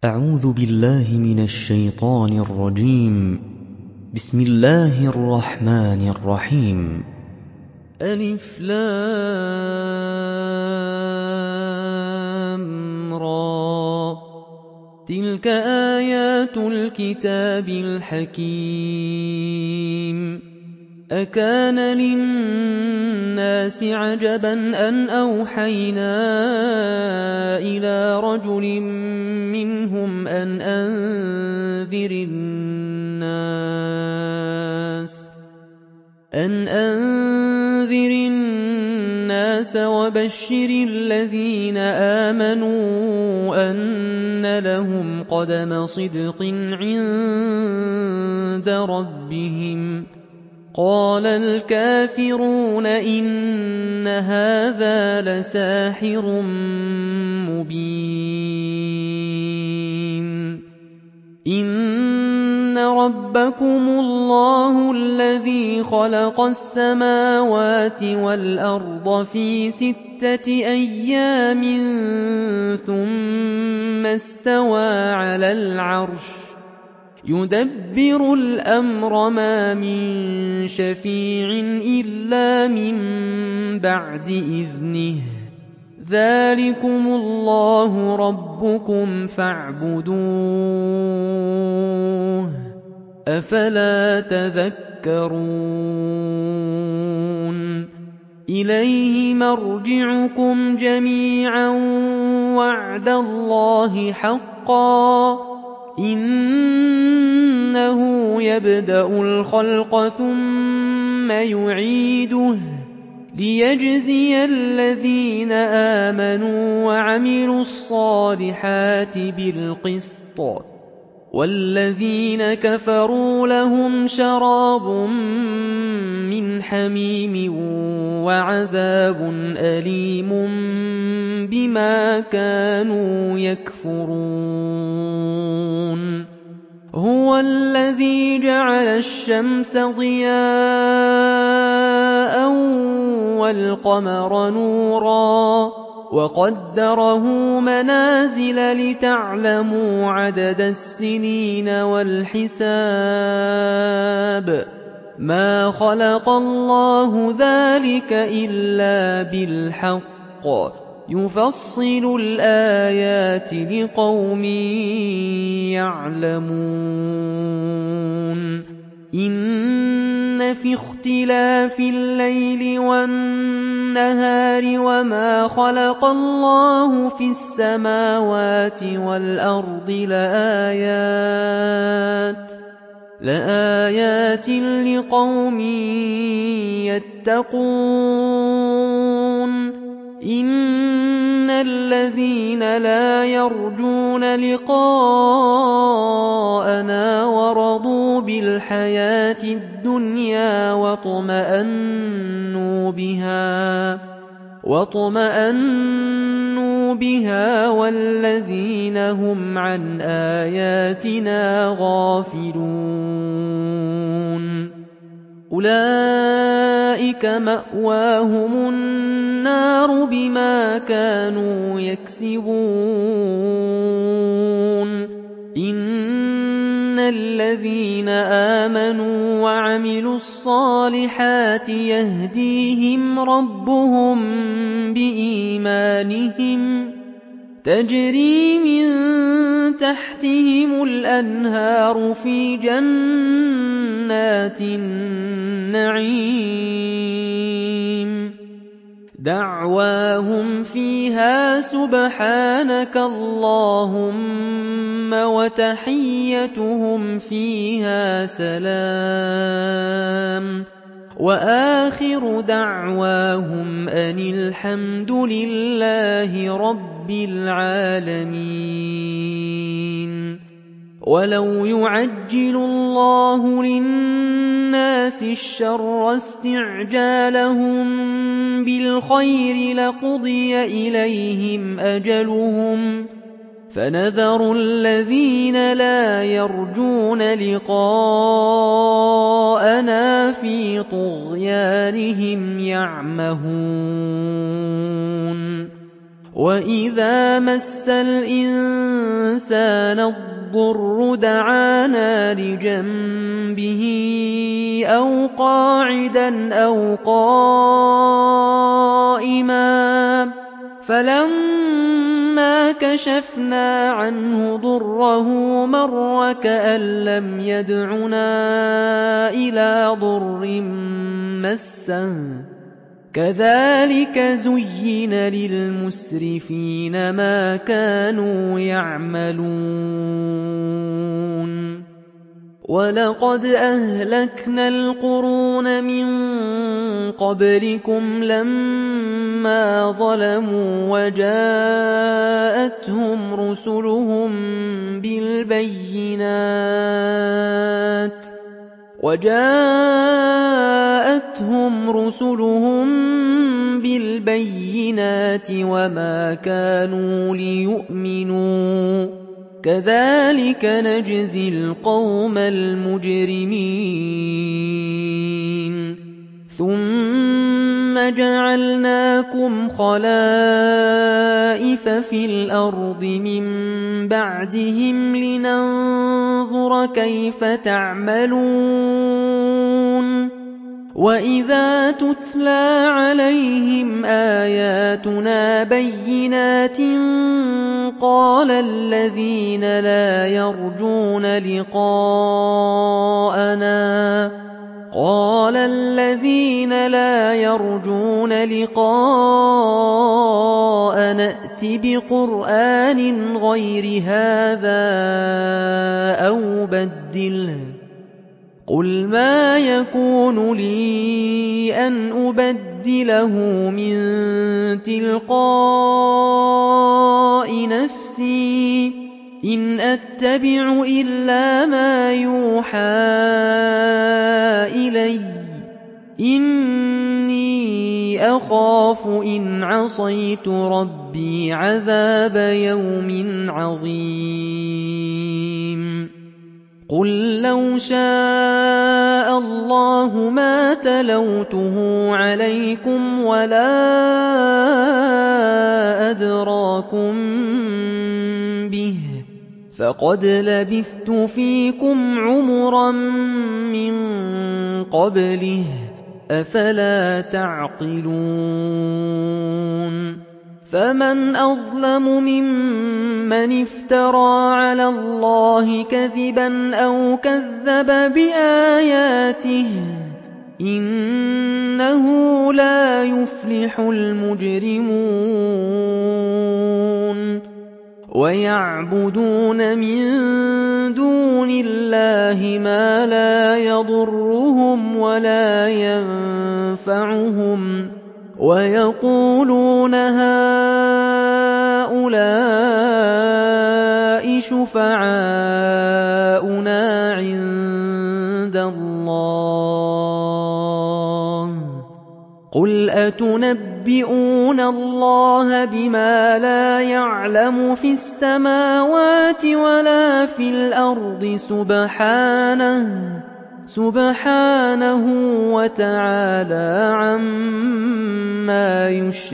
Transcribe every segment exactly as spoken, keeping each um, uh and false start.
أعوذ بالله من الشيطان الرجيم. بسم الله الرحمن الرحيم. ألف لام را، تلك آيات الكتاب الحكيم. أكان للناس عجبا أن أوحينا إلى رجل منهم أن أنذر الناس أن أنذر الناس وبشر الذين آمنوا أن لهم قدم صدق عند ربهم. قال الكافرون إن هذا لساحر مبين. إن ربكم الله الذي خلق السماوات والأرض في ستة أيام ثم استوى على العرش يدبر الأمر ما من شفيع إلا من بعد إذنه. ذلكم الله ربكم فاعبدوه أفلا تذكرون. إليه مرجعكم جميعا وعد الله حقا. إنه يبدأ الخلق ثم يعيده ليجزي الذين آمنوا وعملوا الصالحات بالقسط، والذين كفروا لهم شراب من حميم وعذاب أليم بما كانوا يكفرون. هو الذي جعل الشمس ضياء والقمر نورا وقدره منازل لتعلموا عدد السنين والحساب. ما خلق الله ذلك إلا بالحق يفصل الآيات لقوم يعلمون. إن في اختلاف الليل والنهار وما خلق الله في السماوات والأرض لآيات لآيات لقوم يتقون. إن الذين لا يرجون لقاءنا ورضوا بالحياة الدنيا واطمأنوا بها واطمأنوا بها والذين هم عن آياتنا غافلون أولئك مأواهم النار بما كانوا يكسبون. إن الذين آمنوا وعملوا الصالحات يهديهم ربهم بإيمانهم تجري من تحتهم الأنهار في جنات النعيم. دعواهم فيها سبحانك اللهم وتحيتهم فيها سلام. وآخر دعواهم أن الحمد لله رب العالمين. ولو يعجل الله للناس الشر استعجالهم بالخير لقضي إليهم أجلهم فنذر الذين لا يرجون لقاءنا في طغيانهم يعمهون. وَإِذَا مَسَّ الْإِنسَانَ الضُّرُّ دَعَانَا لِجَنبِهِ أَوْ قَاعِدًا أَوْ قَائِمًا فَلَمَّا كَشَفْنَا عَنْهُ ضُرَّهُ مَرَّ كَأَن لَّمْ يَدْعُنَا إِلَىٰ ضُرٍّ مَّسَّهُ كَذَٰلِكَ زُيِّنَ لِلْمُسْرِفِينَ مَا كَانُوا يَعْمَلُونَ وَلَقَدْ أَهْلَكْنَا الْقُرُونَ مِن قَبْلِكُمْ لَمَّا ظَلَمُوا وَجَاءَتْهُمْ رُسُلُهُم بِالْبَيِّنَاتِ وَجَاءَتْهُمْ رُسُلُهُم بِالْبَيِّنَاتِ وَمَا كَانُوا لِيُؤْمِنُوا ۚ كَذَٰلِكَ نَجْزِي الْقَوْمَ الْمُجْرِمِينَ ثُمَّ جَعَلْنَاكُمْ خَلَائِفَ فِي الْأَرْضِ مِن بَعْدِهِمْ لِنَنظُرَ كَيْفَ تَعْمَلُونَ وَإِذَا تُتْلَىٰ عَلَيْهِمْ آيَاتُنَا بَيِّنَاتٍ قَالَ الَّذِينَ لَا يَرْجُونَ لِقَاءَنَا قَالَ الَّذِينَ لَا يَرْجُونَ لِقَاءَنَا ائْتِ بِقُرْآنٍ غَيْرِ هَٰذَا أَوْ بَدِّلْهُ ۚ قُلْ مَا يَكُونُ لِي أَنْ أُبَدِّلَهُ مِن تِلْقَاءِ نَفْسِي ۖ إِنْ أَتَّبِعُ إِلَّا مَا يُوحَىٰ إِلَيَّ ۖ إِنِّي أَخَافُ إِنْ عَصَيْتُ رَبِّي عَذَابَ يَوْمٍ عَظِيمٍ قُل لَّوْ شَاءَ اللَّهُ مَا تَلَوْتُهُ عَلَيْكُمْ وَلَا أَدْرَاكُم بِهِ ۖ فَقَدْ لَبِثْتُ فِيكُمْ عُمُرًا مِّن قَبْلِهِ ۚ أَفَلَا تَعْقِلُونَ فَمَنْ أَظْلَمُ مِمَّنِ افْتَرَىٰ عَلَى اللَّهِ كَذِبًا أَوْ كَذَّبَ بِآيَاتِهِ ۚ إِنَّهُ لَا يُفْلِحُ الْمُجْرِمُونَ وَيَعْبُدُونَ مِن دُونِ اللَّهِ مَا لَا يَضُرُّهُمْ وَلَا يَنفَعُهُمْ وَيَقُولُونَ هَٰؤُلَاءِ شُفَعَاؤُنَا عِندَ اللَّهِ ۚ قُلْ أَتُنَبِّئُونَ اللَّهَ بِمَا لَا يَعْلَمُ فِي السَّمَاوَاتِ وَلَا فِي الْأَرْضِ سُبْحَانَهُ وَتَعَالَىٰ عَمَّا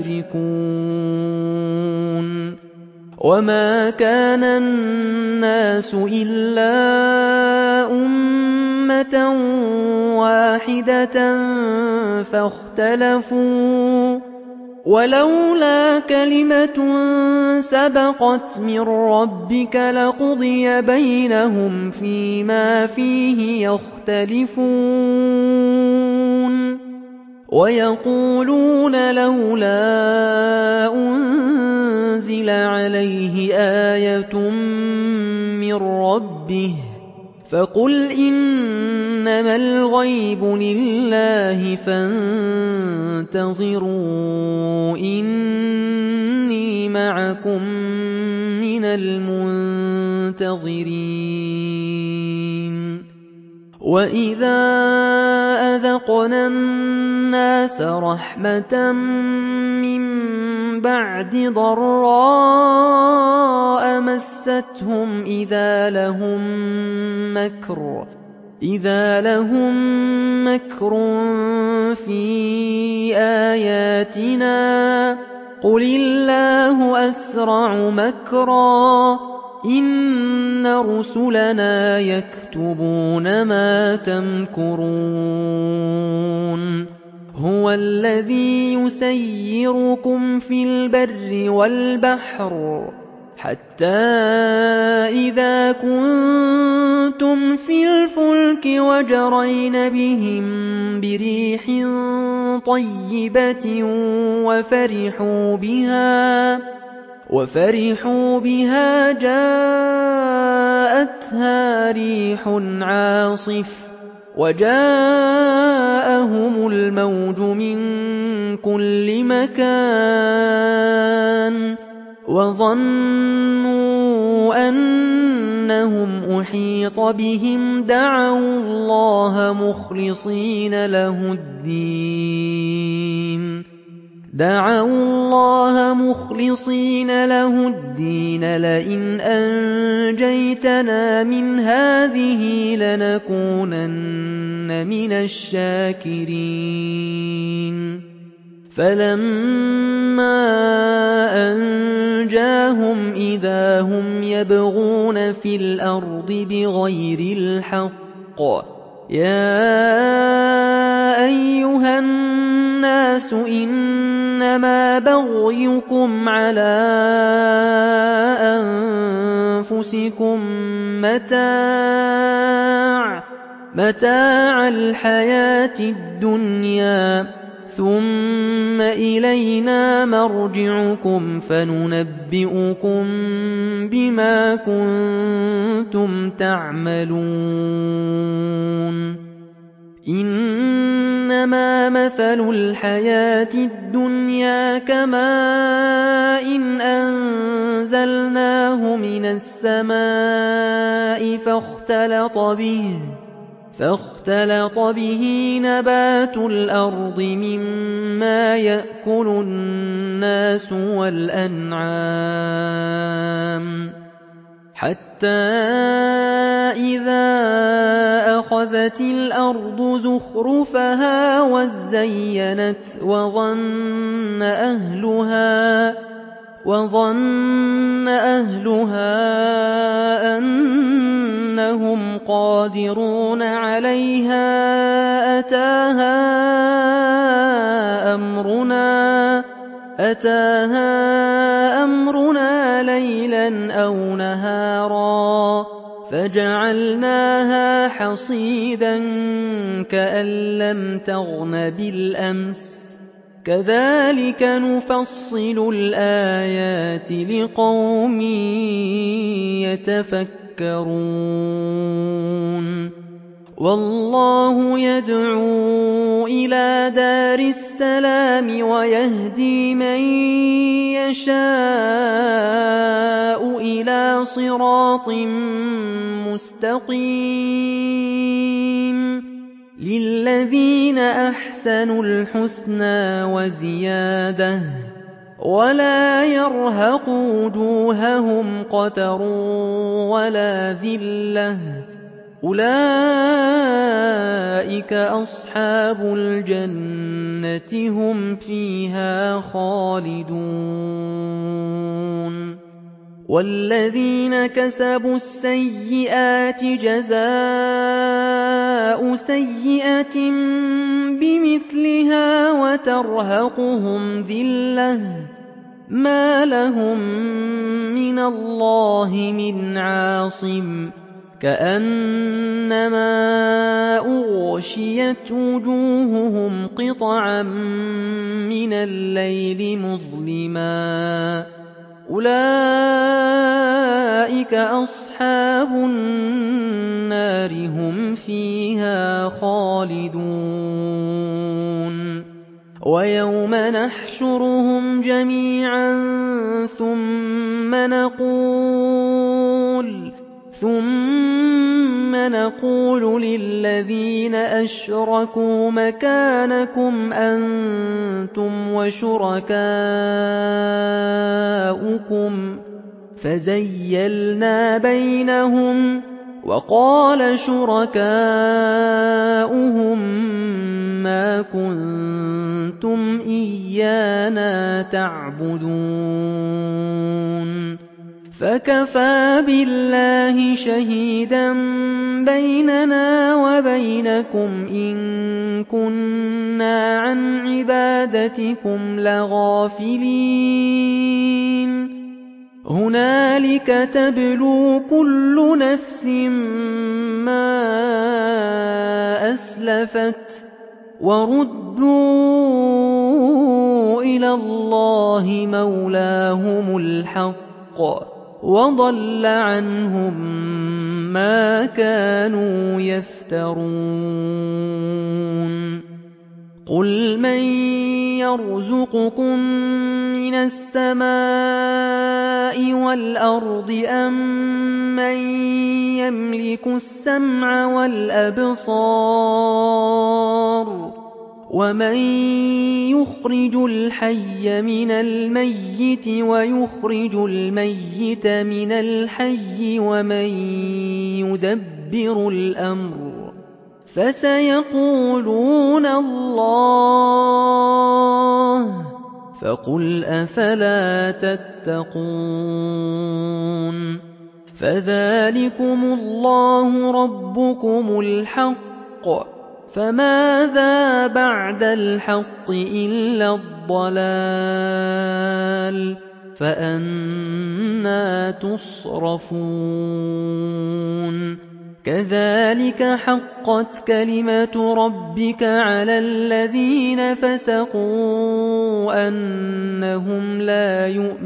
يُشْرِكُونَ وَمَا كَانَ النَّاسُ إِلَّا أُمَّةً وَاحِدَةً فَاخْتَلَفُوا ۚ وَلَوْلَا كَلِمَةٌ سَبَقَتْ مِن رَّبِّكَ لَقُضِيَ بَيْنَهُمْ فِيمَا فِيهِ يَخْتَلِفُونَ وَيَقُولُونَ لَوْلَا أُنزِلَ عَلَيْهِ آيَةٌ مِّن رَّبِّهِ ۖ فَقُلْ إِنَّمَا الْغَيْبُ لِلَّهِ فَانتَظِرُوا إِنِّي مَعَكُم مِّنَ الْمُنتَظِرِينَ وَإِذَا أَذَقْنَا النَّاسَ رَحْمَةً مِّن بَعْدِ ضَرَّاءَ مَسَّتْهُمْ إِذَا لَهُم مَّكْرٌ فِي آيَاتِنَا قُلِ اللَّهُ أَسْرَعُ مَكْرًا ۚ إِنَّ رُسُلَنَا يَكْتُبُونَ مَا تَمْكُرُونَ هُوَ الَّذِي يُسَيِّرُكُمْ فِي الْبَرِّ وَالْبَحْرِ حَتَّىٰ إِذَا كُنتُمْ فِي الْفُلْكِ وَجَرَيْنَ بِهِم بِرِيحٍ طَيِّبَةٍ وَفَرِحُوا بِهَا وَفَرِحُوا بِهَا جَاءَتْهَا رِيحٌ عَاصِفٌ وَجَاءَهُمُ الْمَوْجُ مِن كُلِّ مَكَانٍ وَظَنُّوا أَنَّهُمْ أُحِيطَ بِهِمْ دَعَوُا اللَّهَ مُخْلِصِينَ لَهُ الدِّينَ دعوا الله مخلصين له الدين لئن أنجيتنا من هذه لنكونن من الشاكرين فلما أنجاهم إذا هم يبغون في الأرض بغير الحق يا أيها الناس إنما بغيكم على أنفسكم متاع متاع الحياة الدنيا ثم إلينا مرجعكم فننبئكم بما كنتم تعملون إنما مثل الحياة الدنيا كماء إن أنزلناه من السماء فاختلط به فاختلط به نبات الأرض مما يأكل الناس والأنعام حتى إذا أخذت الأرض زخرفها وزينت وظن أهلها وظن أهلها أنهم قادرون عليها أتاها أمرنا أتاها أمرنا ليلا أو نهارا فجعلناها حصيدا كأن لم تغن بالأمس كذلك نفصل الآيات لقوم يتفكرون والله يدعو إلى دار السلام ويهدي من يشاء إلى صراط مستقيم للذين أحسنوا الحسنى وزيادة ولا يرهق وجوههم قتر ولا ذلة أولئك أصحاب الجنة هم فيها خالدون والذين كسبوا السيئات جزاء سيئة بمثلها وترهقهم ذلة ما لهم من الله من عاصم كأنما أغشيت وجوههم قطعا من الليل مظلما أولئك أصحاب النار هم فيها خالدون ويوم نحشرهم جميعا ثم نقول ثم نقول للذين أشركوا مكانكم أنتم وشركاؤكم فزيلنا بينهم وقال شركاؤهم ما كنتم كُنتُمْ إِيَّانَا تَعْبُدُونَ فَكَفَىٰ بِاللَّهِ شَهِيدًا بَيْنَنَا وَبَيْنَكُمْ إِن كُنَّا عَنْ عِبَادَتِكُمْ لَغَافِلِينَ هُنَالِكَ تَبْلُو كُلُّ نَفْسٍ مَّا أَسْلَفَتْ وَرُدُّوا إِلَى اللَّهِ مَوْلَاهُمُ الْحَقِّ وَضَلَّ عَنْهُم مَّا كَانُوا يَفْتَرُونَ قُلْ مَن يَرْزُقُكُم مِّنَ السَّمَاءِ وَالْأَرْضِ أَمَّن يَمْلِكُ السَّمْعَ وَالْأَبْصَارَ وَمَن يُخْرِجُ الْحَيَّ مِنَ الْمَيِّتِ وَيُخْرِجُ الْمَيِّتَ مِنَ الْحَيِّ وَمَن يُدَبِّرُ الْأَمْرَ فَسَيَقُولُونَ اللَّهُ فَقُلْ أَفَلَا تَتَّقُونَ فَذَٰلِكُمُ اللَّهُ رَبُّكُمُ الْحَقُّ فَمَاذَا بَعْدَ الْحَقِّ إِلَّا الضَّلَالُ فَأَنَّىٰ تُصْرَفُونَ كَذَٰلِكَ حَقَّتْ كَلِمَةُ رَبِّكَ عَلَى الَّذِينَ فَسَقُوا أَنَّهُمْ لَا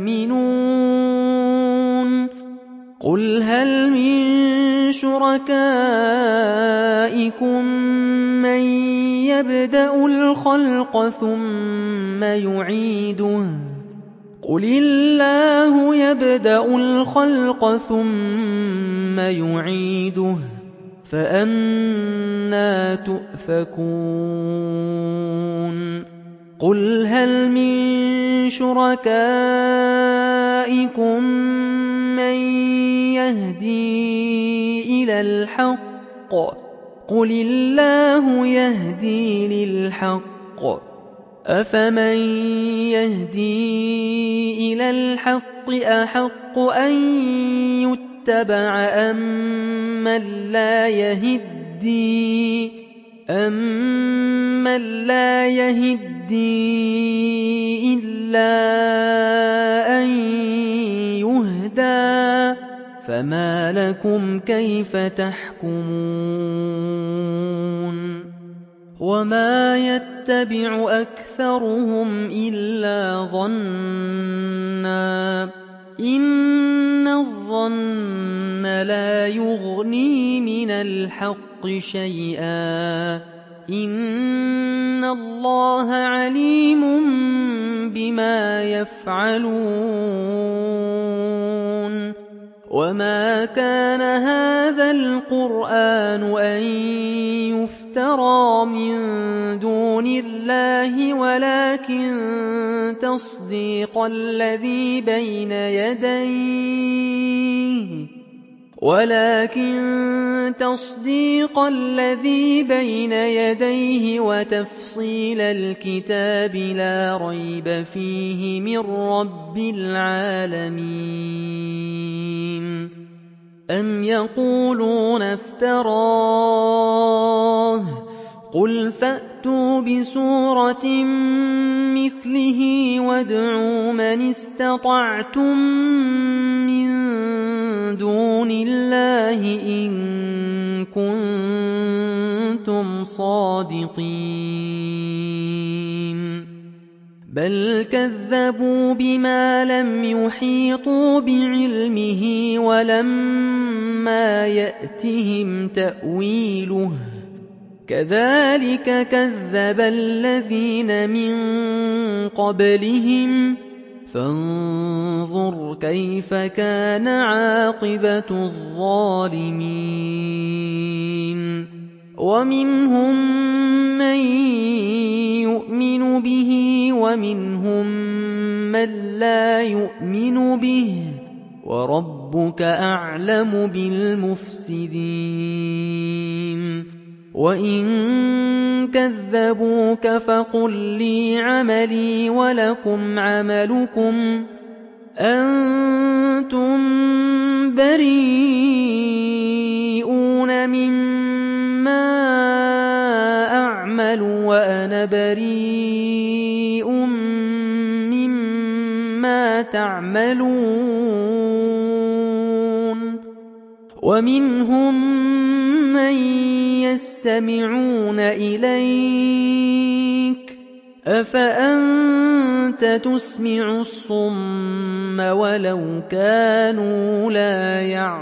يُؤْمِنُونَ قُلْ هَلْ مِن شُرَكَائِكُم مَّن يَبْدَأُ الْخَلْقَ ثُمَّ يُعِيدُهُ قُلِ اللَّهُ يَبْدَأُ الْخَلْقَ ثُمَّ يُعِيدُهُ فَأَنَّىٰ تُؤْفَكُونَ قُلْ هَلْ مِن شُرَكَائِكُم مَّن يَهْدِي إِلَى الْحَقِّ قُلِ اللَّهُ يَهْدِي لِلْحَقِّ أَفَمَن يَهْدِي إِلَى الْحَقِّ أَحَقُّ أَن يُتَّبَعَ أَمَّن لَّا يَهِدِّي أَمَّن لَّا يَهِدِّي إِلَّا أَن يُهْدَىٰ فَمَا لَكُمْ كَيْفَ تَحْكُمُونَ وَمَا يَتَّبِعُ أَكْثَرُهُمْ إِلَّا ظَنًّا ۚ إِنَّ الظَّنَّ لَا يُغْنِي مِنَ الْحَقِّ شَيْئًا ۚ إِنَّ اللَّهَ عَلِيمٌ بِمَا يَفْعَلُونَ وَمَا كَانَ هَٰذَا الْقُرْآنُ أَن يُفْتَرَىٰ مِن دُونِ اللَّهِ وَلَٰكِن تَصْدِيقَ الَّذِي بَيْنَ يَدَيْهِ وَلَٰكِن تَصْدِيقَ الَّذِي بَيْنَ يَدَيْهِ وَتَفْصِيلَ الْكِتَابِ لَا رَيْبَ فِيهِ مِن رَّبِّ الْعَالَمِينَ أَمْ يَقُولُونَ افْتَرَاهُ ۖ قُلْ فَأْتُوا بِسُورَةٍ مِّثْلِهِ وَادْعُوا مَنِ اسْتَطَعْتُم مِّن دُونِ اللَّهِ إِن كُنتُمْ صَادِقِينَ بَلْ كَذَّبُوا بِمَا لَمْ يُحِيطُوا بِعِلْمِهِ وَلَمَّا يَأْتِهِمْ تَأْوِيلُهُ ۚ كَذَٰلِكَ كَذَّبَ الَّذِينَ مِن قَبْلِهِمْ ۚ فَانظُرْ كَيْفَ كَانَ عَاقِبَةُ الظَّالِمِينَ وَمِنْهُم مَّن يُؤْمِنُ بِهِ وَمِنْهُم مَّن لَّا يُؤْمِنُ بِهِ ۚ وَرَبُّكَ أَعْلَمُ بِالْمُفْسِدِينَ وَإِن كَذَّبُوكَ فَقُل لِّي عَمَلِي وَلَكُمْ عَمَلُكُمْ أَنتُم بَرِيئُونَ مِمَّا أَعْمَلُ وَأَنَا بَرِيءٌ مِّمَّا تَعْمَلُونَ وَمِنْهُم مَّن يَسْتَمِعُونَ إِلَيْكَ أَفَأَنتَ تُسْمِعُ الصُّمَّ وَلَوْ كَانُوا لَا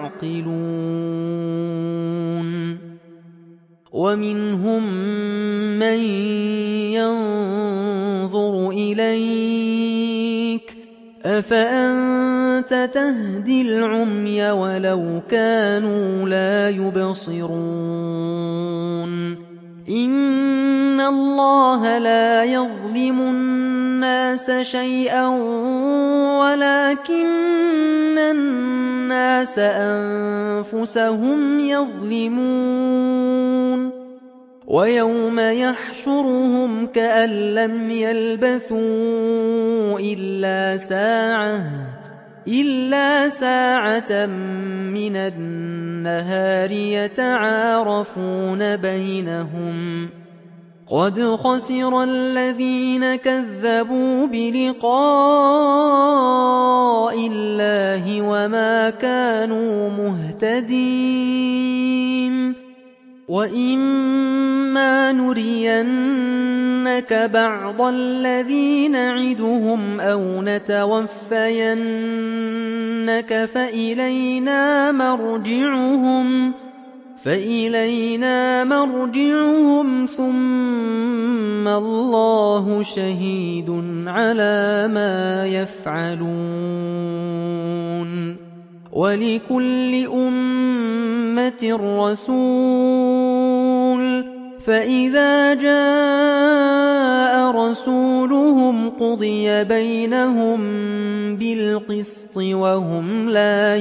يَعْقِلُونَ وَمِنْهُم مَّن يَنظُرُ إِلَيْكَ أَفَأَنتَ تَهْدِي الْعُمْيَ وَلَوْ كَانُوا لَا يُبْصِرُونَ إِنَّ اللَّهَ لَا يَظْلِمُ النَّاسَ شَيْئًا وَلَكِنَّ النَّاسَ أَنفُسَهُمْ يَظْلِمُونَ وَيَوْمَ يَحْشُرُهُمْ كَأَن لَّمْ يَلْبَثُوا إِلَّا سَاعَةً إِلَّا سَاعَةً مِّنَ النَّهَارِ يَتَعَارَفُونَ بَيْنَهُمْ قَدْ خَسِرَ الَّذِينَ كَذَّبُوا بِلِقَاءِ اللَّهِ وَمَا كَانُوا مُهْتَدِينَ وَإِمَّا نُرِيَنَّكَ بَعْضَ الَّذِي نَعِدُهُمْ أَوْ نَتَوَفَّيَنَّكَ فَإِلَيْنَا مَرْجِعُهُمْ فَإِلَيْنَا مَرْجِعُهُمْ ثُمَّ اللَّهُ شَهِيدٌ عَلَىٰ مَا يَفْعَلُونَ وَلِكُلِّ أُمَّةٍ رَّسُولٌ فَإِذَا جَاءَ رَسُولُهُمْ قُضِيَ بَيْنَهُم بِالْقِسْطِ وَهُمْ لَا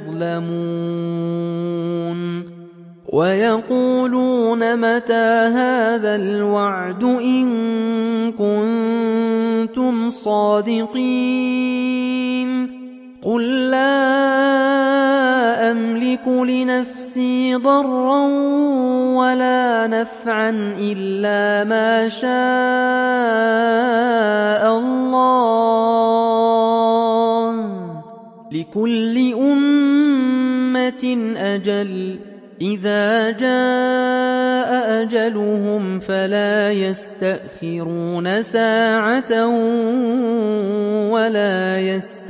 يُظْلَمُونَ وَيَقُولُونَ مَتَىٰ هَٰذَا الْوَعْدُ إِن كُنتُمْ صَادِقِينَ قُل لَّا أَمْلِكُ لِنَفْسِي ضَرًّا وَلَا نَفْعًا إِلَّا مَا شَاءَ اللَّهُ ۗ لِكُلِّ أُمَّةٍ أَجَلٌ ۚ إِذَا جَاءَ أَجَلُهُمْ فَلَا يَسْتَأْخِرُونَ سَاعَةً وَلَا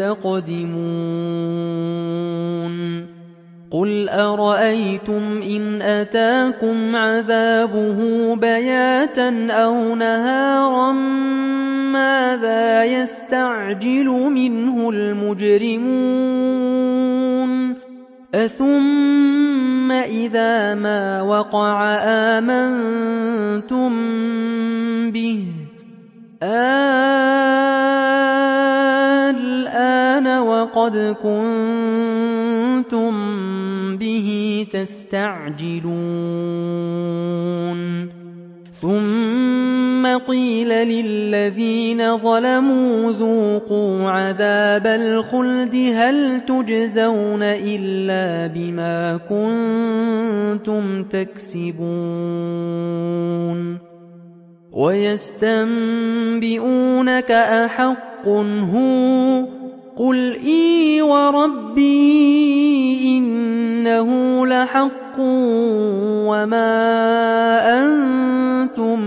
يَسْتَقْدِمُونَ قُلْ أَرَأَيْتُمْ إِنْ أَتَاكُمْ عَذَابُهُ بَيَاتًا أَوْ نَهَارًا مَّاذَا يَسْتَعْجِلُ مِنْهُ الْمُجْرِمُونَ أَثُمَّ إِذَا مَا وَقَعَ آمَنتُم بِهِ آلْآنَ وَقَدْ كُنتُم بِهِ تَسْتَعْجِلُونَ ثُمَّ قِيلَ لِلَّذِينَ ظَلَمُوا ذُوقُوا عَذَابَ الْخُلْدِ هَلْ تُجْزَوْنَ إِلَّا بِمَا كُنتُمْ تَكْسِبُونَ وَيَسْتَنبِئُونَكَ أَحَقٌّ هُوَ قُلْ إِي وَرَبِّي إِنَّهُ لَحَقٌّ وَمَا أَنتُم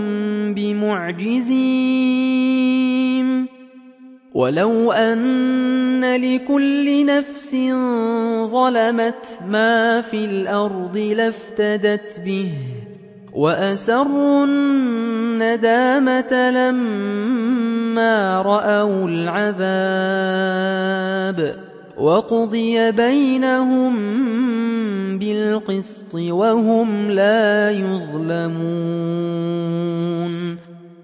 بِمُعْجِزِينَ وَلَوْ أَنَّ لِكُلِّ نَفْسٍ ظَلَمَتْ مَا فِي الْأَرْضِ لَافْتَدَتْ بِهِ وَأَسَرُّوا النَّدَامَةَ لَمَّا رَأَوُا الْعَذَابَ وَقُضِيَ بَيْنَهُم بِالْقِسْطِ وَهُمْ لَا يُظْلَمُونَ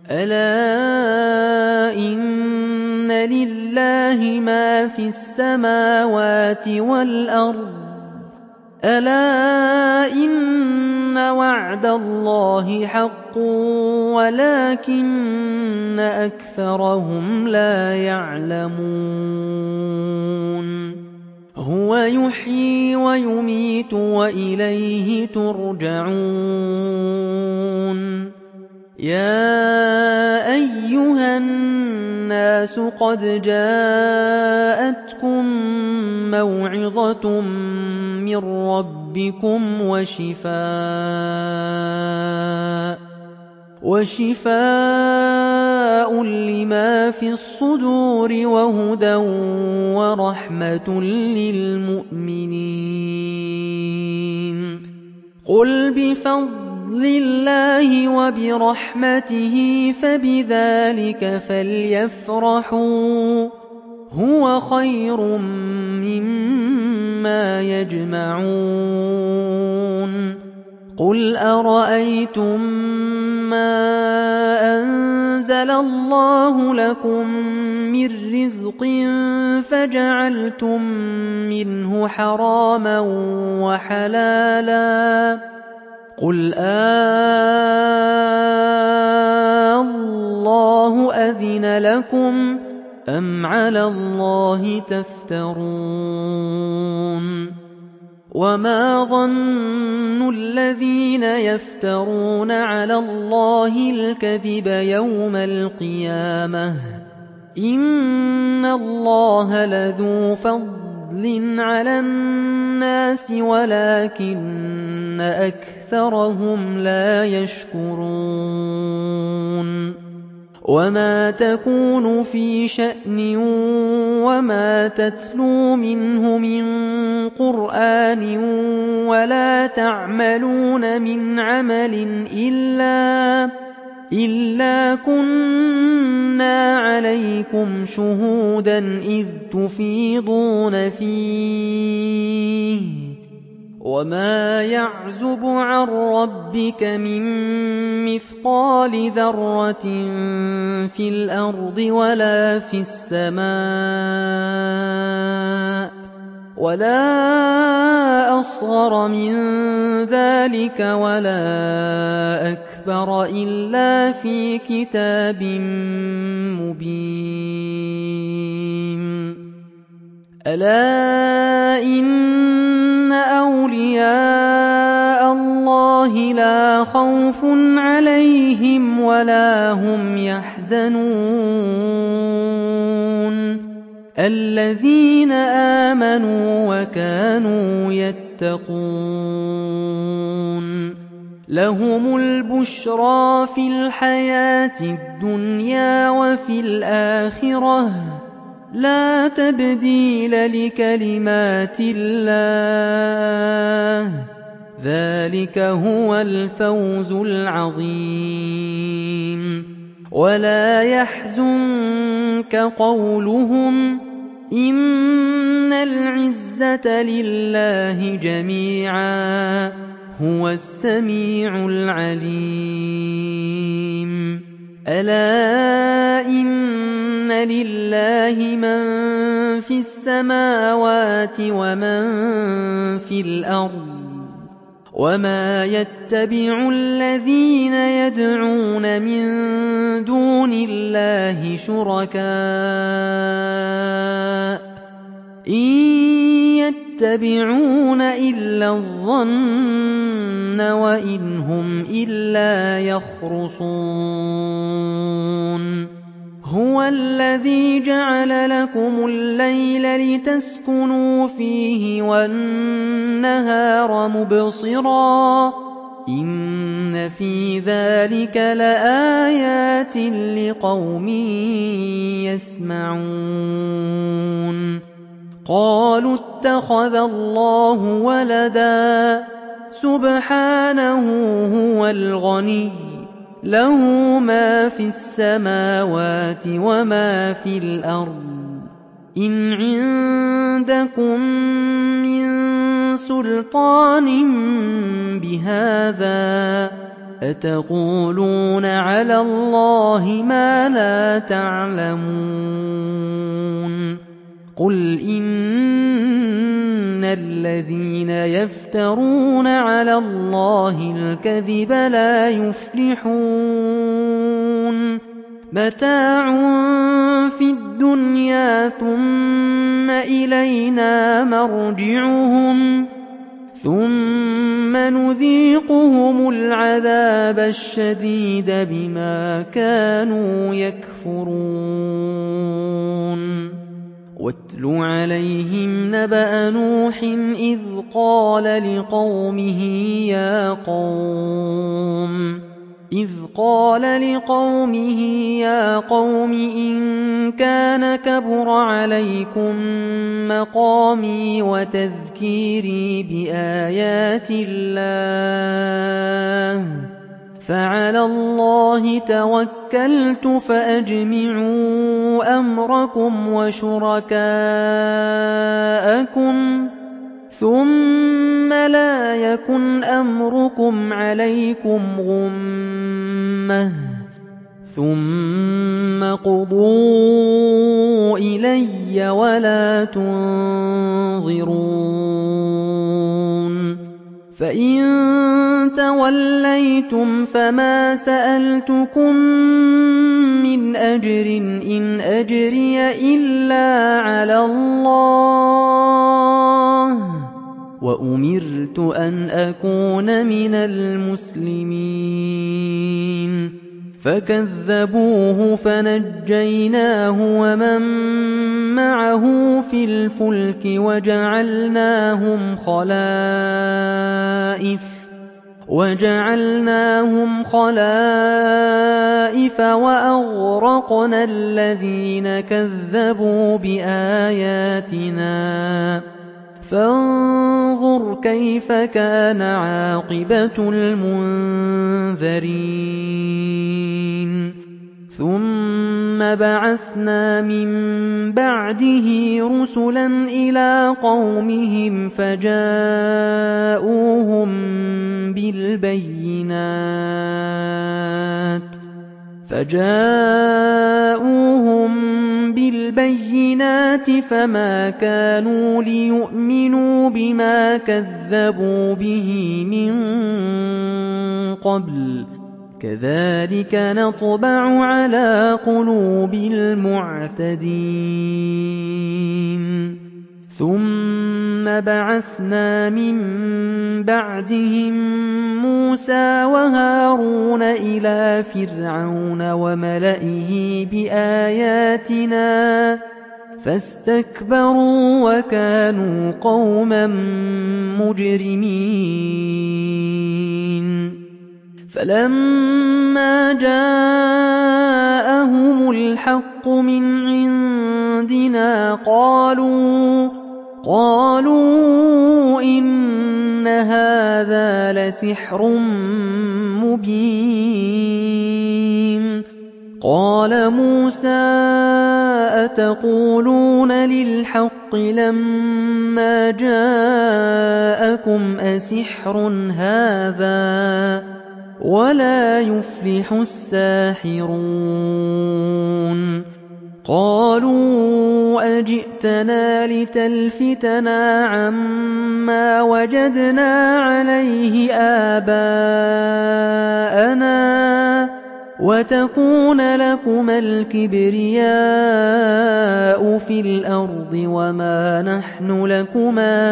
أَلَا إِنَّ لِلَّهِ مَا فِي السَّمَاوَاتِ وَالْأَرْضِ أَلَا إِنَّ وَعْدَ اللَّهِ حَقٌّ وَلَٰكِنَّ أَكْثَرَهُمْ لَا يَعْلَمُونَ هُوَ يُحْيِي وَيُمِيتُ وَإِلَيْهِ تُرْجَعُونَ يَا أَيُّهَا النَّاسُ قَدْ جَاءَتْكُم مَّوْعِظَةٌ مِّن رَّبِّكُمْ وَشِفَاءٌ وَشِفَاءٌ لِّمَا فِي الصُّدُورِ وَهُدًى وَرَحْمَةٌ لِّلْمُؤْمِنِينَ قُلْ بِفَضْلِ اللَّهِ وَبِرَحْمَتِهِ فَبِذَٰلِكَ فَلْيَفْرَحُوا هُوَ خَيْرٌ مِّمَّا يَجْمَعُونَ قُلْ أَرَأَيْتُم مَّا أَنزَلَ اللَّهُ لَكُم مِّن رِّزْقٍ فَجَعَلْتُم مِّنْهُ حَرَامًا وَحَلَالًا قُلْ آللَّهُ أَذِنَ لَكُمْ أَمْ عَلَى اللَّهِ تَفْتَرُونَ وَمَا ظَنُّ الَّذِينَ يَفْتَرُونَ عَلَى اللَّهِ الْكَذِبَ يَوْمَ الْقِيَامَةِ ۗ إِنَّ اللَّهَ لَذُو فَضْلٍ عَلَى النَّاسِ وَلَٰكِنَّ أَكْثَرَهُمْ لَا يَشْكُرُونَ وَمَا تَكُونُ فِي شَأْنٍ وَمَا تَتْلُو مِنْهُ مِن قُرْآنٍ وَلَا تَعْمَلُونَ مِنْ عَمَلٍ إِلَّا إِلَّا كُنَّا عَلَيْكُمْ شُهُودًا إِذْ تُفِيضُونَ فِيهِ ۚ وَمَا يَعْزُبُ عَن رَّبِّكَ مِن مِّثْقَالِ ذَرَّةٍ فِي الْأَرْضِ وَلَا فِي السَّمَاءِ وَلَا أَصْغَرَ مِن ذَٰلِكَ وَلَا أَكْبَرَ إِلَّا فِي كِتَابٍ مُّبِينٍ أَلَا إِنَّ أَوْلِيَاءَ اللَّهِ لَا خَوْفٌ عَلَيْهِمْ وَلَا هُمْ يَحْزَنُونَ الَّذِينَ آمَنُوا وَكَانُوا يَتَّقُونَ لَهُمُ الْبُشْرَىٰ فِي الْحَيَاةِ الدُّنْيَا وَفِي الْآخِرَةِ ۚ لَا تَبْدِيلَ لِكَلِمَاتِ اللَّهِ ۚ ذَٰلِكَ هُوَ الْفَوْزُ الْعَظِيمُ وَلَا يَحْزُنكَ قَوْلُهُمْ ۘ إِنَّ الْعِزَّةَ لِلَّهِ جَمِيعًا ۚ هُوَ السَّمِيعُ الْعَلِيمُ أَلَا إِنَّ لِلَّهِ مَن فِي السَّمَاوَاتِ وَمَن فِي الْأَرْضِ ۗ وَمَا يَتَّبِعُ الَّذِينَ يَدْعُونَ مِن دُونِ اللَّهِ شُرَكَاءَ إِن يَتَّبِعُونَ إِلَّا الظَّنَّ وَإِنْ هُمْ إِلَّا يَخْرُصُونَ هُوَ الَّذِي جَعَلَ لَكُمُ اللَّيْلَ لِتَسْكُنُوا فِيهِ وَالنَّهَارَ مُبْصِرًا ۚ إِنَّ فِي ذَٰلِكَ لَآيَاتٍ لِّقَوْمٍ يَسْمَعُونَ قَالُوا اتَّخَذَ اللَّهُ وَلَدًا ۗ سُبْحَانَهُ هُوَ الْغَنِيُّ ۖ لَهُ مَا فِي السَّمَاوَاتِ وَمَا فِي الْأَرْضِ ۚ إِنْ عِندَكُم مِّن سُلْطَانٍ بِهَٰذَا ۚ أَتَقُولُونَ عَلَى اللَّهِ مَا لَا تَعْلَمُونَ قُلْ إِنَّمَا الَّذِينَ يَفْتَرُونَ عَلَى اللَّهِ الْكَذِبَ لَا يُفْلِحُونَ مَتَاعٌ فِي الدُّنْيَا ثُمَّ إِلَيْنَا مَرْجِعُهُمْ ثُمَّ نُذِيقُهُمُ الْعَذَابَ الشَّدِيدَ بِمَا كَانُوا يَكْفُرُونَ وَاتْلُ عَلَيْهِمْ نَبَأَ نُوحٍ إِذْ قَالَ لِقَوْمِهِ يَا قَوْمِ إِذْ قَالَ لِقَوْمِهِ يَا قَوْمِ إِن كَانَ كَبُرَ عَلَيْكُم مَّقَامِي وَتَذْكِيرِي بِآيَاتِ اللَّهِ فَعَلَى اللَّهِ تَوَكَّلْتُ فَأَجْمِعُوا أَمْرَكُمْ وَشُرَكَاءَكُمْ ثُمَّ لَا يَكُنْ أَمْرُكُمْ عَلَيْكُمْ غُمَّةً ثُمَّ اقْضُوا إِلَيَّ وَلَا تُنظِرُونِ فَإِن تَوَلَّيْتُمْ فَمَا سَأَلْتُكُم مِّنْ أَجْرٍ إِنْ أَجْرِيَ إِلَّا عَلَى اللَّهِ وَأُمِرْتُ أَنْ أَكُونَ مِنَ الْمُسْلِمِينَ فَكَذَّبُوهُ فَنَجَّيْنَاهُ وَمَن مَّعَهُ فِي الْفُلْكِ وَجَعَلْنَاهُمْ خَلَائِفَ وَجَعَلْنَاهُمْ خَلَائِفَ وَأَغْرَقْنَا الَّذِينَ كَذَّبُوا بِآيَاتِنَا فَانظُرْ كَيْفَ كَانَ عَاقِبَةُ الْمُنذَرِينَ ثُمَّ بَعَثْنَا مِن بَعْدِهِ رُسُلًا إِلَىٰ قَوْمِهِمْ فَجَاءُوهُم بِالْبَيِّنَاتِ فَجَاءُوهُم بِالْبَيِّنَاتِ فَمَا كَانُوا لِيُؤْمِنُوا بِمَا كَذَّبُوا بِهِ مِن قَبْلُ كَذَٰلِكَ نَطْبَعُ عَلَىٰ قُلُوبِ الْمُعْتَدِينَ ثُمَّ بَعَثْنَا مِن بَعْدِهِم مُّوسَىٰ وَهَارُونَ إِلَىٰ فِرْعَوْنَ وَمَلَئِهِ بِآيَاتِنَا فَاسْتَكْبَرُوا وَكَانُوا قَوْمًا مُّجْرِمِينَ فَلَمَّا جَاءَهُمُ الْحَقُّ مِنْ عِندِنَا قَالُوا قَالُوا إِنَّ هَٰذَا لَسِحْرٌ مُّبِينٌ قَالَ مُوسَىٰ أَتَقُولُونَ لِلْحَقِّ لَمَّا جَاءَكُمْ أَسِحْرٌ هَٰذَا وَلَا يُفْلِحُ السَّاحِرُونَ قَالُوا أَجِئْتَنَا لِتَلْفِتَنَا عَمَّا وَجَدْنَا عَلَيْهِ آبَاءَنَا وَتَكُونَ لَكُمَا الْكِبْرِيَاءُ فِي الْأَرْضِ وَمَا نَحْنُ لَكُمَا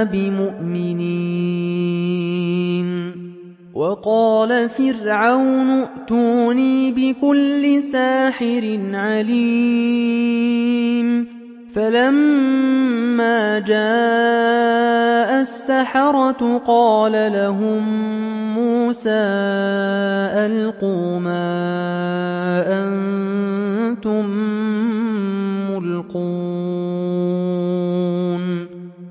بِمُؤْمِنِينَ وَقَالَ فِرْعَوْنُ ائْتُونِي بِكُلِّ سَاحِرٍ عَلِيمٍ فَلَمَّا جَاءَ السَّحَرَةُ قَالَ لَهُم مُّوسَىٰ أَلْقُوا مَا أَنتُم مُّلْقُونَ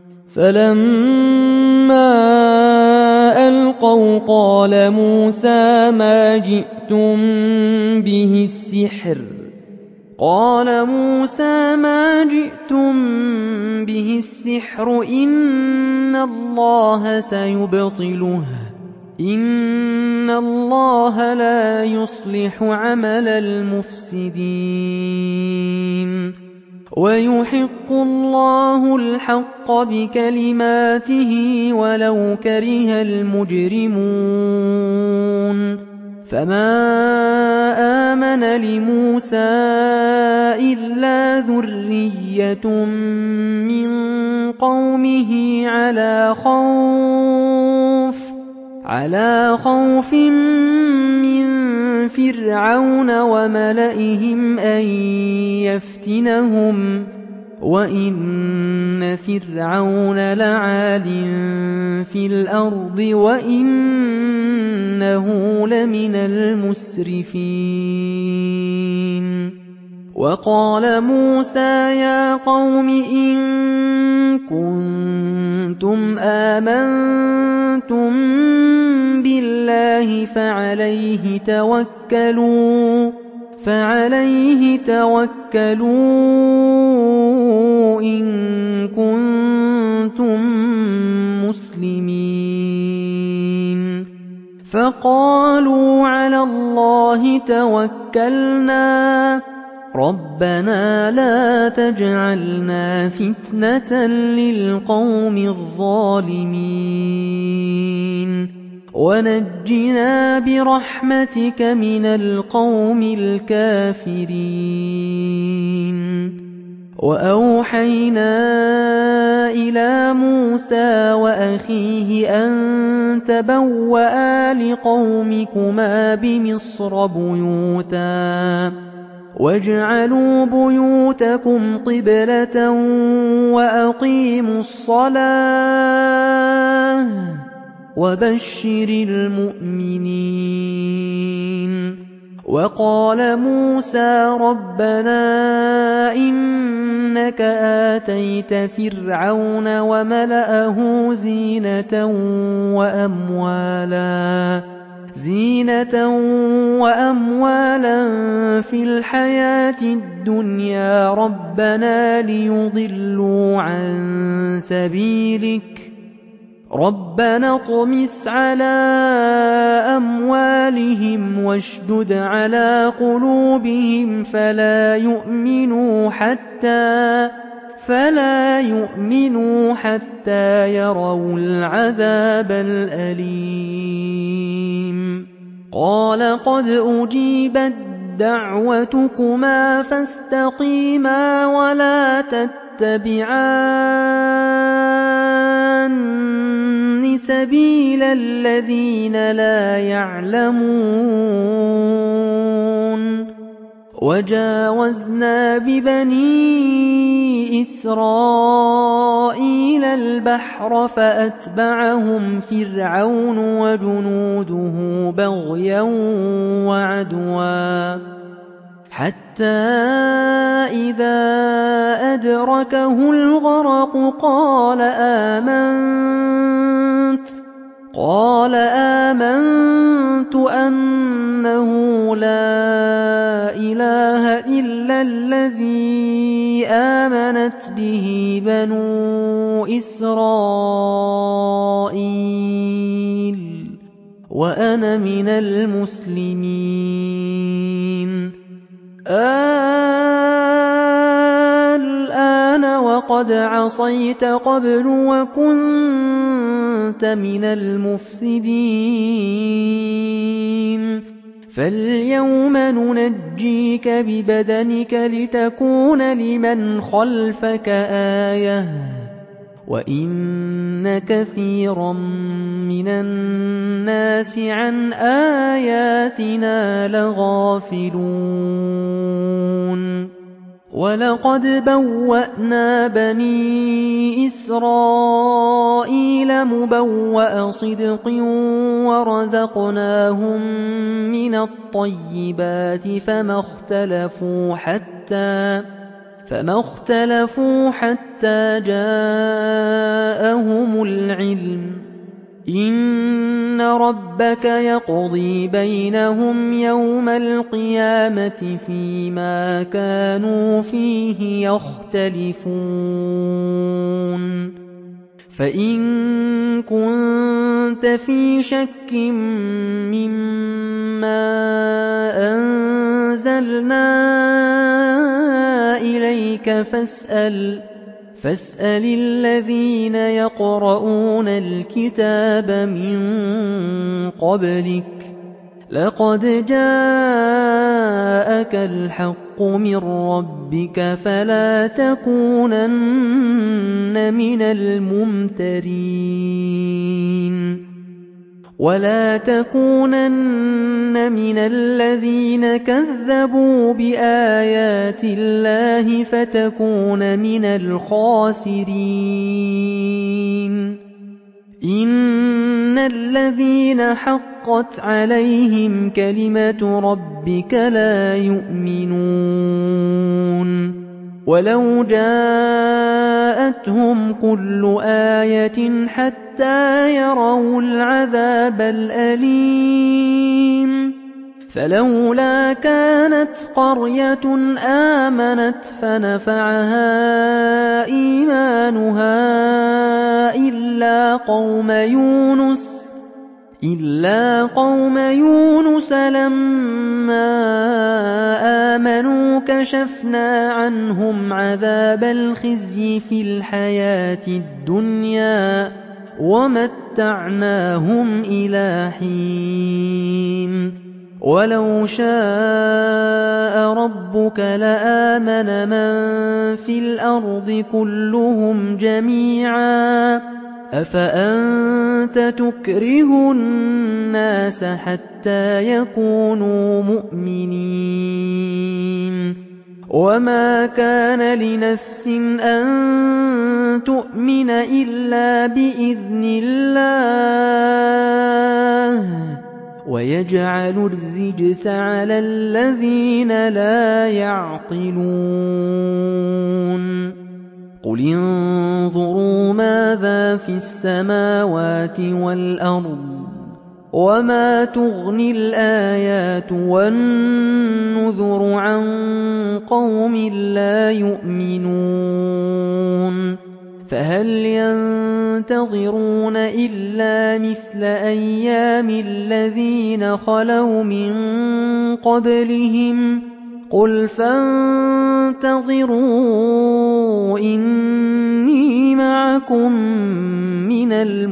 فَلَمَّا أَلْقَوْا قَالَ مُوسَىٰ مَا جِئْتُم بِهِ السِّحْرُ قَالَ مُوسَىٰ مَا جِئْتُم بِهِ السِّحْرُ إِنَّ اللَّهَ سَيُبْطِلُهُ إِنَّ اللَّهَ لَا يُصْلِحُ عَمَلَ الْمُفْسِدِينَ وَيُحِقُّ اللَّهُ الْحَقَّ بِكَلِمَاتِهِ وَلَوْ كَرِهَ الْمُجْرِمُونَ فَمَا آمَنَ لِمُوسَىٰ إِلَّا ذُرِّيَّةٌ مِّن قَوْمِهِ عَلَىٰ خَوْفٍ عَلَىٰ خَوْفٍ مِّن فِرْعَوْنَ وَمَلَئِهِمْ أَن يَفْتِنَهُمْ ۚ وَإِنَّ فِرْعَوْنَ لَعَالٍ فِي الْأَرْضِ وَإِنَّهُ لَمِنَ الْمُسْرِفِينَ وَقَالَ مُوسَىٰ يَا قَوْمِ إِن كُنتُمْ آمَنتُم بِاللَّهِ فَعَلَيْهِ تَوَكَّلُوا فَعَلَيْهِ تَوَكَّلُوا إِن كُنتُم مُّسْلِمِينَ فَقَالُوا عَلَى اللَّهِ تَوَكَّلْنَا رَبَّنَا لَا تَجْعَلْنَا فِتْنَةً لِّلْقَوْمِ الظَّالِمِينَ وَنَجِّنَا بِرَحْمَتِكَ مِنَ الْقَوْمِ الْكَافِرِينَ وَأَوْحَيْنَا إِلَىٰ مُوسَىٰ وَأَخِيهِ أَن تَبَوَّآ لِقَوْمِكُمَا بِمِصْرَ بُيُوتًا وَاجْعَلُوا بُيُوتَكُمْ قِبْلَةً وَأَقِيمُوا الصَّلَاةَ وَبَشِّرِ الْمُؤْمِنِينَ وَقَالَ مُوسَىٰ رَبَّنَا إِنَّكَ آتَيْتَ فِرْعَوْنَ وَمَلَأَهُ زِينَةً وَأَمْوَالًا زِينَةً وَأَمْوَالًا فِي الْحَيَاةِ الدُّنْيَا رَبَّنَا لِيُضِلُّوا عَن سَبِيلِكَ رَبَّنَا اطْمِسْ عَلَىٰ أَمْوَالِهِمْ وَاشْدُدْ عَلَىٰ قُلُوبِهِمْ فَلَا يُؤْمِنُوا حَتَّىٰ فَلَا يُؤْمِنُوا حَتَّىٰ يَرَوُا الْعَذَابَ الْأَلِيمَ قَالَ قَدْ أُجِيبَتْ دَعْوَتُكُمَا فَاسْتَقِيمَا وَلَا تَتَّبِعَانِّ سَبِيلَ الَّذِينَ لَا يَعْلَمُونَ وَجَاوَزْنَا بِبَنِي إِسْرَائِيلَ الْبَحْرَ فَأَتْبَعَهُمْ فِرْعَوْنُ وَجُنُودُهُ بَغْيًا وَعَدْوًا حَتَّىٰ إِذَا أَدْرَكَهُ الْغَرَقُ قَالَ آمَنتُ قَالَ آمَنتُ أَنَّهُ لَا إِلَٰهَ إِلَّا الَّذِي آمَنَتْ بِهِ بَنُو إِسْرَائِيلَ وَأَنَا مِنَ الْمُسْلِمِينَ الْآنَ وَقَدْ عَصَيْتَ قَبْلُ وَكُنتَ مِنَ الْمُفْسِدِينَ فَالْيَوْمَ نُنَجِّيكَ بِبَدَنِكَ لِتَكُونَ لِمَنْ خَلْفَكَ آيَةً ۚ وَإِنَّ كَثِيرًا مِّنَ النَّاسِ عَنْ آيَاتِنَا لَغَافِلُونَ وَلَقَدْ بَوَّأْنَا بَنِي إِسْرَائِيلَ مُبَوَّأَ صِدْقٍ وَرَزَقْنَاهُم مِّنَ الطَّيِّبَاتِ فَمَا اخْتَلَفُوا حَتَّىٰ فَمَا اخْتَلَفُوا حَتَّىٰ جَاءَهُمُ الْعِلْمُ ۚ إِنَّ رَبَّكَ يَقْضِي بَيْنَهُمْ يَوْمَ الْقِيَامَةِ فِيمَا كَانُوا فِيهِ يَخْتَلِفُونَ فَإِن كُنتَ فِي شَكٍّ مِّمَّا أَنزَلْنَا إليك فاسأل فاسأل الذين يقرؤون الكتاب من قبلك لقد جاءك الحق من ربك فلا تكونن من الممترين ولا تكونن من الذين كذبوا بآيات الله فتكون من الخاسرين إن الذين حقت عليهم كلمة ربك لا يؤمنون ولو جاءتهم كل آية حتى يروا العذاب الأليم فلولا كانت قرية آمنت فنفعها إيمانها إلا قوم يونس إلا قوم يونس لما آمنوا كشفنا عنهم عذاب الخزي في الحياة الدنيا ومتعناهم إلى حين ولو شاء ربك لآمن من في الأرض كلهم جميعا أفأنت تكره الناس حتى يكونوا مؤمنين وما كان لنفس أن تؤمن إلا بإذن الله ويجعل الرجس على الذين لا يعقلون قل انظروا ماذا في السماوات والأرض وما تغني الآيات والنذر عن قوم لا يؤمنون فهل ينتظرون إلا مثل أيام الذين خلوا من قبلهم قل فانتظروا إني معكم من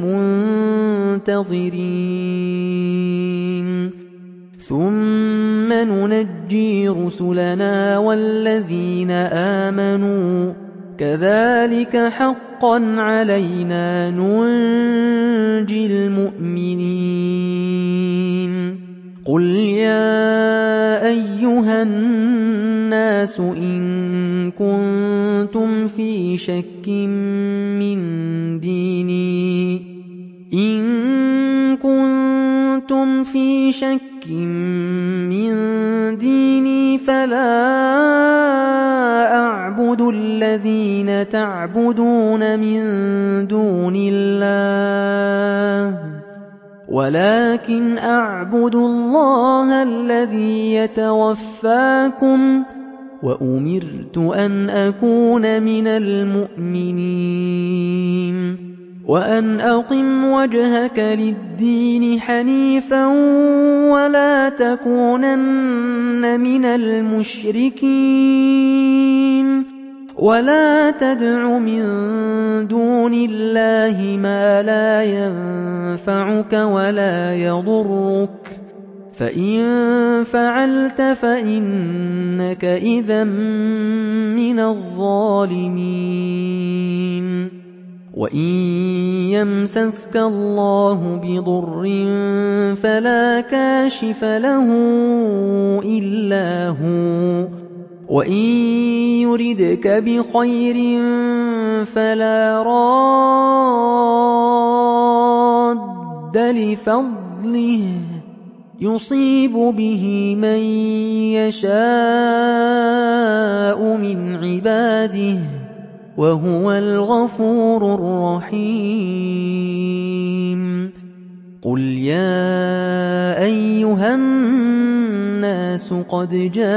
المنتظرين ثم ننجي رسلنا والذين آمنوا كذلك حقا علينا ننجي المؤمنين قل يا أيها الناس إن كنتم في شك من ديني إن كنتم في شك من ديني فلا أعبد الذين تعبدون من دون الله ولكن أعبد الله الذي يتوفاكم وأمرت أن أكون من المؤمنين وأن أقم وجهك للدين حنيفا ولا تكونن من المشركين ولا تدع من دون الله ما لا ينفعك ولا يضرك فإن فعلت فإنك إذا من الظالمين وإن يمسسك الله بضر فلا كاشف له إلا هو وإن يردك بخير فلا راد لفضله يصيب به من يشاء من عباده وهو الغفور الرحيم قل يا أيها الناس قد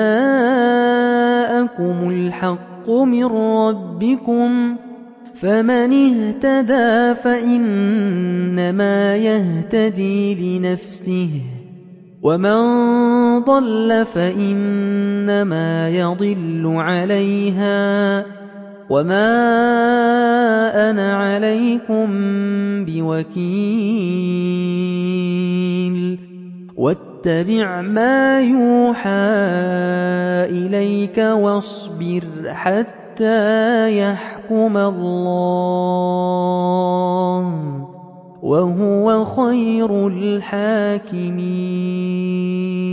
جاءكم الحق من ربكم فمن اهتدى فإنما يهتدي لنفسه وَمَن ضَلَّ فَإِنَّمَا يَضِلُّ عَلَيْهَا وَمَا أَنَا عَلَيْكُم بِوَكِيلٍ وَاتَّبِعْ مَا يُوحَىٰ إِلَيْكَ وَاصْبِرْ حَتَّىٰ يَحْكُمَ اللَّهُ وَهُوَ خَيْرُ الْحَاكِمِينَ